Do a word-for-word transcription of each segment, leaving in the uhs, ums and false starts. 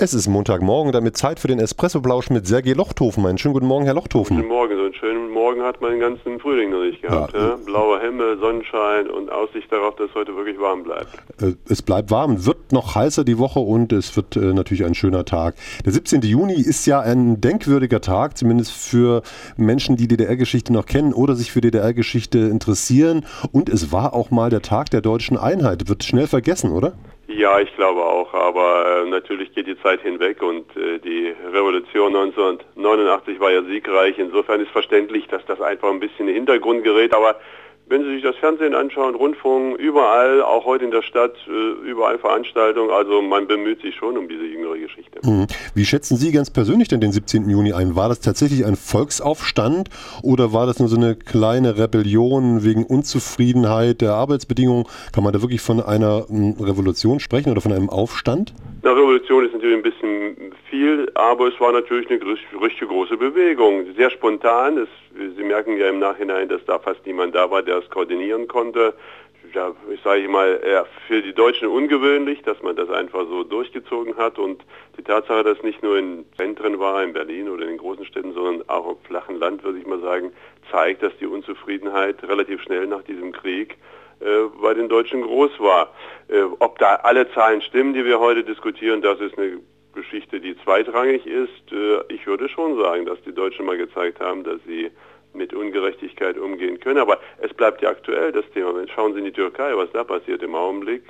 Es ist Montagmorgen, damit Zeit für den Espresso-Plausch mit Sergej Lochthofen. Einen schönen guten Morgen, Herr Lochthofen. Guten Morgen, so einen schönen Morgen hat man den ganzen Frühling noch nicht gehabt. Ja. Ja? Blauer Himmel, Sonnenschein und Aussicht darauf, dass es heute wirklich warm bleibt. Es bleibt warm, wird noch heißer die Woche und es wird äh, natürlich ein schöner Tag. Der siebzehnte Juni ist ja ein denkwürdiger Tag, zumindest für Menschen, die D D R-Geschichte noch kennen oder sich für D D R-Geschichte interessieren. Und es war auch mal der Tag der deutschen Einheit. Wird schnell vergessen, oder? Ja, ich glaube auch, aber äh, natürlich geht die Zeit hinweg und äh, die Revolution neunzehnhundertneunundachtzig war ja siegreich. Insofern ist verständlich, dass das einfach ein bisschen in den Hintergrund gerät, aber wenn Sie sich das Fernsehen anschauen, Rundfunk, überall, auch heute in der Stadt, überall Veranstaltungen, also man bemüht sich schon um diese jüngere Geschichte. Wie schätzen Sie ganz persönlich denn den siebzehnten Juni ein? War das tatsächlich ein Volksaufstand oder war das nur so eine kleine Rebellion wegen Unzufriedenheit der Arbeitsbedingungen? Kann man da wirklich von einer Revolution sprechen oder von einem Aufstand? Eine Revolution ist natürlich ein bisschen viel, aber es war natürlich eine richtig große Bewegung, sehr spontan. Es, Sie merken ja im Nachhinein, dass da fast niemand da war, der es koordinieren konnte. Ja, ich sage mal, ja, für die Deutschen ungewöhnlich, dass man das einfach so durchgezogen hat. Und die Tatsache, dass nicht nur in Zentren war, in Berlin oder in den großen Städten, sondern auch im flachen Land, würde ich mal sagen, zeigt, dass die Unzufriedenheit relativ schnell nach diesem Krieg äh, bei den Deutschen groß war. Äh, ob da alle Zahlen stimmen, die wir heute diskutieren, das ist eine Geschichte, die zweitrangig ist. Äh, ich würde schon sagen, dass die Deutschen mal gezeigt haben, dass sie mit Ungerechtigkeit umgehen können. Aber es bleibt ja aktuell das Thema. Schauen Sie in die Türkei, was da passiert im Augenblick.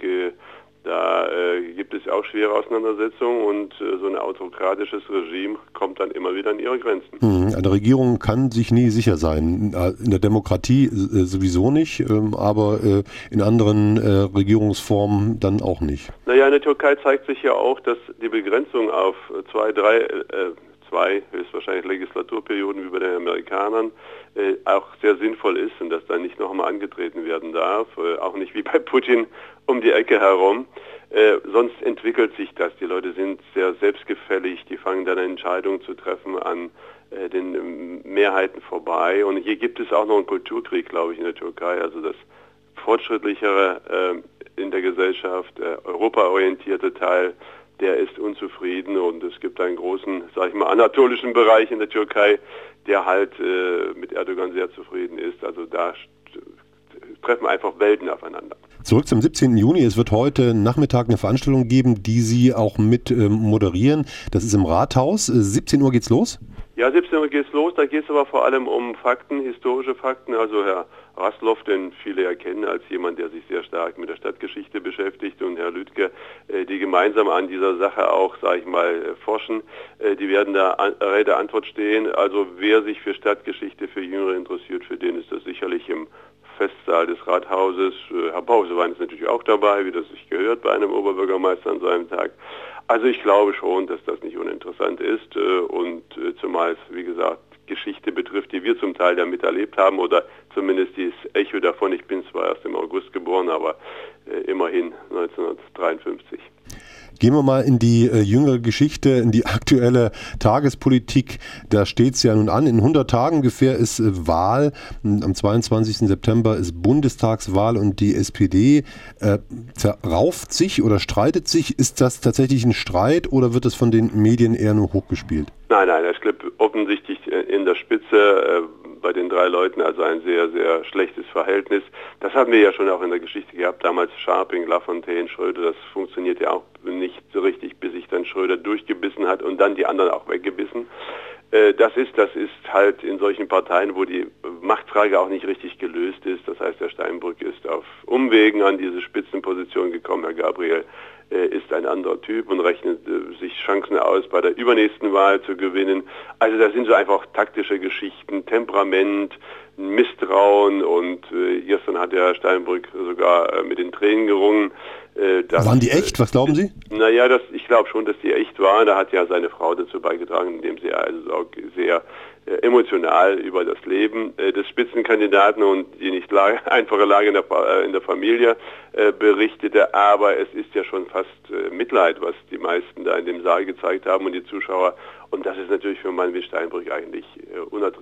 Da äh, gibt es auch schwere Auseinandersetzungen und äh, so ein autokratisches Regime kommt dann immer wieder an ihre Grenzen. Mhm. Eine Regierung kann sich nie sicher sein. In der Demokratie äh, sowieso nicht, ähm, aber äh, in anderen äh, Regierungsformen dann auch nicht. Naja, in der Türkei zeigt sich ja auch, dass die Begrenzung auf zwei, drei äh, zwei höchstwahrscheinlich Legislaturperioden wie bei den Amerikanern äh, auch sehr sinnvoll ist und dass da nicht noch einmal angetreten werden darf, äh, auch nicht wie bei Putin um die Ecke herum. Äh, sonst entwickelt sich das. Die Leute sind sehr selbstgefällig, die fangen dann Entscheidungen zu treffen an äh, den äh, Mehrheiten vorbei. Und hier gibt es auch noch einen Kulturkrieg, glaube ich, in der Türkei. Also das fortschrittlichere äh, in der Gesellschaft, äh, europaorientierte Teil, der ist unzufrieden und es gibt einen großen, sag ich mal, anatolischen Bereich in der Türkei, der halt äh, mit Erdogan sehr zufrieden ist. Also da treffen einfach Welten aufeinander. Zurück zum siebzehnten Juni. Es wird heute Nachmittag eine Veranstaltung geben, die Sie auch mit ähm, moderieren. Das ist im Rathaus. siebzehn Uhr geht's los? Ja, siebzehn Uhr geht's los. Da geht es aber vor allem um Fakten, historische Fakten. Also Herr Raslow, den viele erkennen als jemand, der sich sehr stark mit der Stadtgeschichte beschäftigt, und Herr Lüdke, äh, die gemeinsam an dieser Sache auch, sage ich mal, forschen, äh, die werden da an, Rede Antwort stehen. Also wer sich für Stadtgeschichte, für Jüngere interessiert, für den ist das sicherlich im Festsaal des Rathauses. Äh, Herr Pausewein ist natürlich auch dabei, wie das sich gehört bei einem Oberbürgermeister an seinem Tag. Also ich glaube schon, dass das nicht uninteressant ist äh, und äh, zumal es, wie gesagt, Geschichte betrifft, die wir zum Teil ja miterlebt haben oder zumindest dieses Echo davon. Ich bin zwar erst im August geboren, aber äh, immerhin neunzehnhundertdreiundfünfzig. Gehen wir mal in die äh, jüngere Geschichte, in die aktuelle Tagespolitik. Da steht es ja nun an. In hundert Tagen ungefähr ist äh, Wahl. Am zweiundzwanzigsten September ist Bundestagswahl und die S P D äh, zerrauft sich oder streitet sich. Ist das tatsächlich ein Streit oder wird es von den Medien eher nur hochgespielt? Nein, nein, es gibt offensichtlich in der Spitze äh, bei den drei Leuten also ein sehr, sehr schlechtes Verhältnis. Das haben wir ja schon auch in der Geschichte gehabt, damals Scharping, Lafontaine, Schröder. Das funktioniert ja auch nicht so richtig, bis sich dann Schröder durchgebissen hat und dann die anderen auch weggebissen. Äh, das ist, das ist halt in solchen Parteien, wo die Machtfrage auch nicht richtig gelöst ist. Das heißt, Herr Steinbrück ist auf Umwegen an diese Spitzenposition gekommen. Herr Gabriel äh, ist ein anderer Typ und rechnet äh, sich Chancen aus, bei der übernächsten Wahl zu gewinnen. Also das sind so einfach taktische Geschichten, Temperament, Misstrauen und äh, gestern hat der Herr Steinbrück sogar äh, mit den Tränen gerungen. Äh, dass, waren die echt? Was glauben Sie? Äh, naja, das, ich glaube schon, dass die echt waren. Da hat ja seine Frau dazu beigetragen, indem sie also auch sehr äh, emotional über das Leben äh, des Spitzenkandidaten und die nicht la- einfache Lage in der, äh, in der Familie äh, berichtete. Aber es ist ja schon fast äh, Mitleid, was die meisten da in dem Saal gezeigt haben und die Zuschauer. Und das ist natürlich für einen Mann wie Steinbrück eigentlich äh, unerträglich.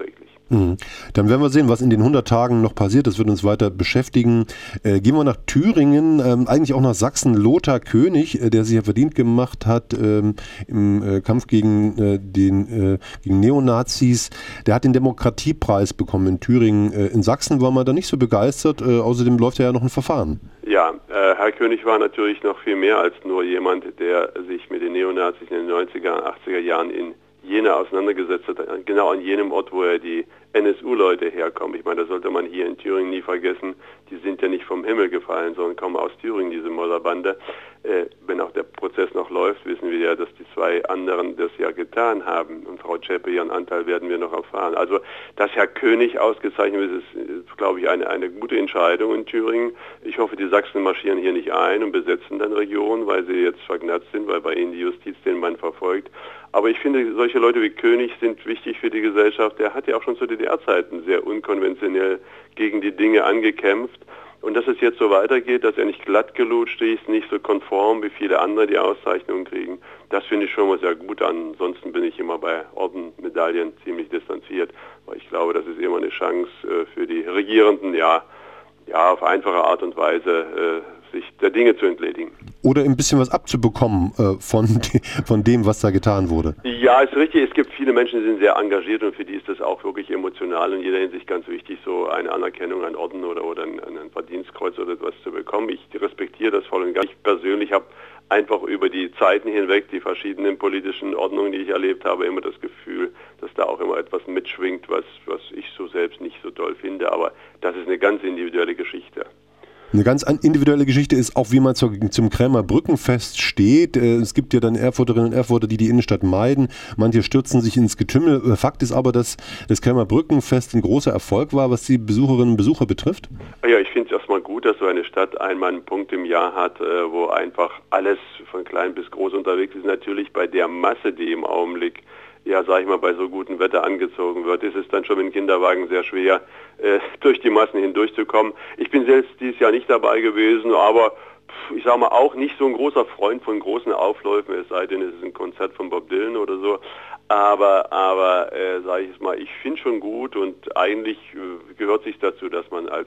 Mhm. Dann werden wir sehen, was in den hundert Tagen noch passiert. Das wird uns weiter beschäftigen. Äh, gehen wir nach Thüringen, ähm, eigentlich auch nach Sachsen. Lothar König, äh, der sich ja verdient gemacht hat ähm, im äh, Kampf gegen, äh, den, äh, gegen Neonazis, der hat den Demokratiepreis bekommen in Thüringen. Äh, in Sachsen war man da nicht so begeistert. Äh, außerdem läuft ja noch ein Verfahren. Ja, äh, Herr König war natürlich noch viel mehr als nur jemand, der sich mit den Neonazis in den neunziger und achtziger Jahren in Jena auseinandergesetzt hat, genau an jenem Ort, wo er die N S U-Leute herkommen. Ich meine, das sollte man hier in Thüringen nie vergessen. Die sind ja nicht vom Himmel gefallen, sondern kommen aus Thüringen, diese Mörderbande. Äh, wenn auch der Prozess noch läuft, wissen wir ja, dass die zwei anderen das ja getan haben. Und Frau Zschäpe, ihren Anteil werden wir noch erfahren. Also, dass Herr König ausgezeichnet ist, ist, ist glaube ich, eine, eine gute Entscheidung in Thüringen. Ich hoffe, die Sachsen marschieren hier nicht ein und besetzen dann Regionen, weil sie jetzt vergnatzt sind, weil bei ihnen die Justiz den Mann verfolgt. Aber ich finde, solche Leute wie König sind wichtig für die Gesellschaft. Der hat ja auch schon zu D D R-Zeiten sehr unkonventionell gegen die Dinge angekämpft. Und dass es jetzt so weitergeht, dass er nicht glatt gelutscht ist, nicht so konform wie viele andere die Auszeichnungen kriegen, das finde ich schon mal sehr gut an. Ansonsten bin ich immer bei Orden, Medaillen ziemlich distanziert, weil ich glaube, das ist immer eine Chance äh, für die Regierenden, ja, ja, auf einfache Art und Weise äh, sich der Dinge zu entledigen. Oder ein bisschen was abzubekommen äh, von, de, von dem, was da getan wurde. Ja, ist richtig. Es gibt viele Menschen, die sind sehr engagiert und für die ist das auch wirklich emotional in jeder Hinsicht ganz wichtig, so eine Anerkennung an Orden oder, oder ein, ein Verdienstkreuz oder etwas zu bekommen. Ich respektiere das voll und ganz. Ich persönlich habe einfach über die Zeiten hinweg, die verschiedenen politischen Ordnungen, die ich erlebt habe, immer das Gefühl, dass da auch immer etwas mitschwingt, was, was ich so selbst nicht so toll finde. Aber das ist eine ganz individuelle Geschichte. Eine ganz individuelle Geschichte ist auch, wie man zur, zum Krämer Brückenfest steht. Es gibt ja dann Erfurterinnen und Erfurter, die die Innenstadt meiden. Manche stürzen sich ins Getümmel. Fakt ist aber, dass das Krämer Brückenfest ein großer Erfolg war, was die Besucherinnen und Besucher betrifft. Ja, ich finde es erstmal gut, dass so eine Stadt einmal einen Punkt im Jahr hat, wo einfach alles von klein bis groß unterwegs ist. Natürlich bei der Masse, die im Augenblick, ja, sag ich mal, bei so gutem Wetter angezogen wird, ist es dann schon mit dem Kinderwagen sehr schwer, äh, durch die Massen hindurchzukommen. Ich bin selbst dieses Jahr nicht dabei gewesen, aber pff, ich sage mal auch nicht so ein großer Freund von großen Aufläufen, es sei denn, es ist ein Konzert von Bob Dylan oder so. Aber, aber äh, sage ich es mal, ich finde schon gut und eigentlich äh, gehört sich dazu, dass man als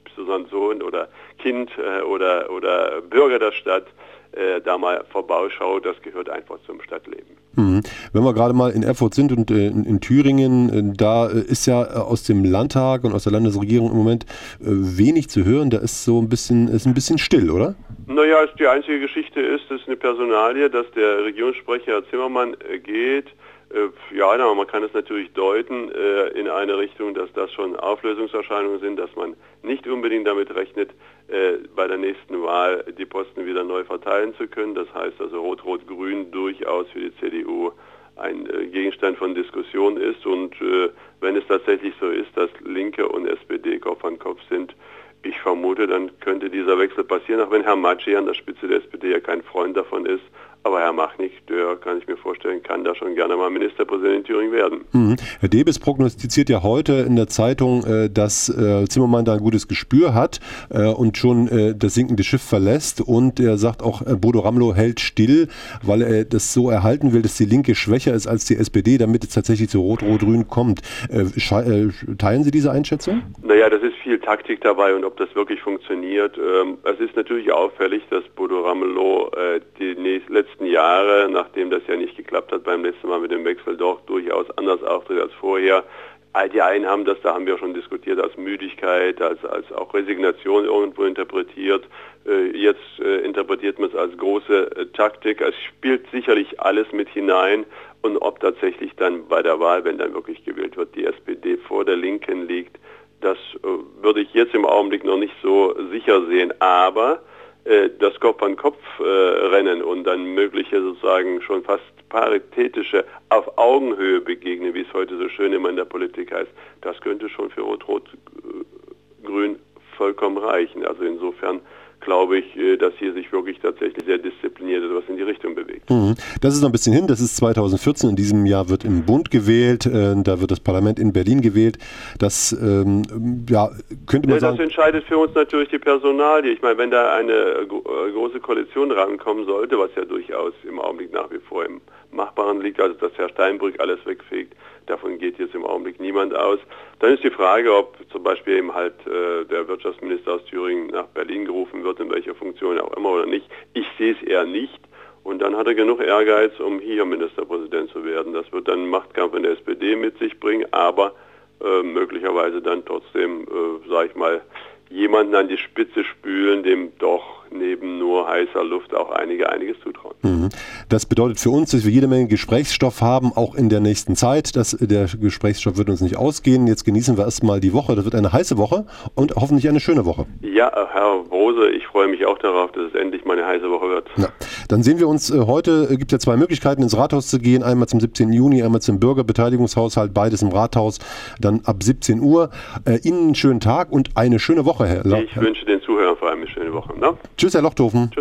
Sohn oder Kind äh, oder, oder Bürger der Stadt äh, da mal vorbeischaut, das gehört einfach zum Stadtleben. Mhm. Wenn wir gerade mal in Erfurt sind und äh, in, in Thüringen, äh, da ist ja äh, aus dem Landtag und aus der Landesregierung im Moment äh, wenig zu hören. Da ist so ein bisschen, ist ein bisschen still, oder? Naja, die einzige Geschichte ist, es ist eine Personalie, dass der Regierungssprecher Herr Zimmermann äh, geht. Äh, ja, na, man kann es natürlich deuten äh, in eine Richtung, dass das schon Auflösungserscheinungen sind, dass man nicht unbedingt damit rechnet, äh, bei der nächsten Wahl die Posten wieder neu verteilen zu können. Das heißt also Rot-Rot-Grün durchaus für die C D U ein äh, Gegenstand von Diskussion ist. Und äh, wenn es tatsächlich so ist, dass Linke und S P D Kopf an Kopf sind, ich vermute, dann könnte dieser Wechsel passieren, auch wenn Herr Matschi an der Spitze der S P D ja kein Freund davon ist. Aber Herr Machnig, der, kann ich mir vorstellen, kann da schon gerne mal Ministerpräsident in Thüringen werden. Mhm. Herr Debes prognostiziert ja heute in der Zeitung, äh, dass äh, Zimmermann da ein gutes Gespür hat äh, und schon äh, das sinkende Schiff verlässt. Und er sagt auch, äh, Bodo Ramelow hält still, weil er das so erhalten will, dass die Linke schwächer ist als die S P D, damit es tatsächlich zu Rot-Rot-Grün kommt. Äh, äh, teilen Sie diese Einschätzung? Naja, das ist viel Taktik dabei und ob das wirklich funktioniert. Ähm, es ist natürlich auffällig, dass Bodo Ramelow äh, die nächsten letzten Jahre, nachdem das ja nicht geklappt hat beim letzten Mal mit dem Wechsel, doch durchaus anders auftritt als vorher. Die einen haben das, da haben wir schon diskutiert, als Müdigkeit, als, als auch Resignation irgendwo interpretiert. Jetzt interpretiert man es als große Taktik. Es spielt sicherlich alles mit hinein. Und ob tatsächlich dann bei der Wahl, wenn dann wirklich gewählt wird, die S P D vor der Linken liegt, das würde ich jetzt im Augenblick noch nicht so sicher sehen. Aber das Kopf-an-Kopf-Rennen und dann mögliche sozusagen schon fast paritätische auf Augenhöhe begegnen, wie es heute so schön immer in der Politik heißt, das könnte schon für Rot-Rot-Grün vollkommen reichen. Also insofern glaube ich, dass hier sich wirklich tatsächlich sehr diszipliniert etwas in die Richtung bewegt. Mhm. Das ist noch ein bisschen hin, das ist zweitausendvierzehn, in diesem Jahr wird im Bund gewählt, äh, da wird das Parlament in Berlin gewählt. Das ähm, ja, könnte man ja, sagen... Das entscheidet für uns natürlich die Personalie. Ich meine, wenn da eine gro- große Koalition rankommen sollte, was ja durchaus im Augenblick nach wie vor im Machbaren liegt, also dass Herr Steinbrück alles wegfegt. Davon geht jetzt im Augenblick niemand aus. Dann ist die Frage, ob zum Beispiel eben halt äh, der Wirtschaftsminister aus Thüringen nach Berlin gerufen wird, in welcher Funktion auch immer oder nicht. Ich sehe es eher nicht. Und dann hat er genug Ehrgeiz, um hier Ministerpräsident zu werden. Das wird dann einen Machtkampf in der S P D mit sich bringen, aber äh, möglicherweise dann trotzdem, äh, sage ich mal, jemanden an die Spitze spülen, dem doch neben nur heißer Luft auch einige einiges zutrauen. Das bedeutet für uns, dass wir jede Menge Gesprächsstoff haben, auch in der nächsten Zeit. Das, der Gesprächsstoff wird uns nicht ausgehen. Jetzt genießen wir erstmal die Woche. Das wird eine heiße Woche und hoffentlich eine schöne Woche. Ja, Herr Brose, ich freue mich auch darauf, dass es endlich mal eine heiße Woche wird. Ja. Dann sehen wir uns äh, heute, äh, gibt es ja zwei Möglichkeiten, ins Rathaus zu gehen. Einmal zum siebzehnten Juni, einmal zum Bürgerbeteiligungshaushalt, beides im Rathaus, dann ab siebzehn Uhr. Äh, Ihnen einen schönen Tag und eine schöne Woche, Herr. Ich Herr. wünsche den Zuhörern vor allem eine schöne Woche. Ne? Tschüss, Herr Lochthofen. Tschüss.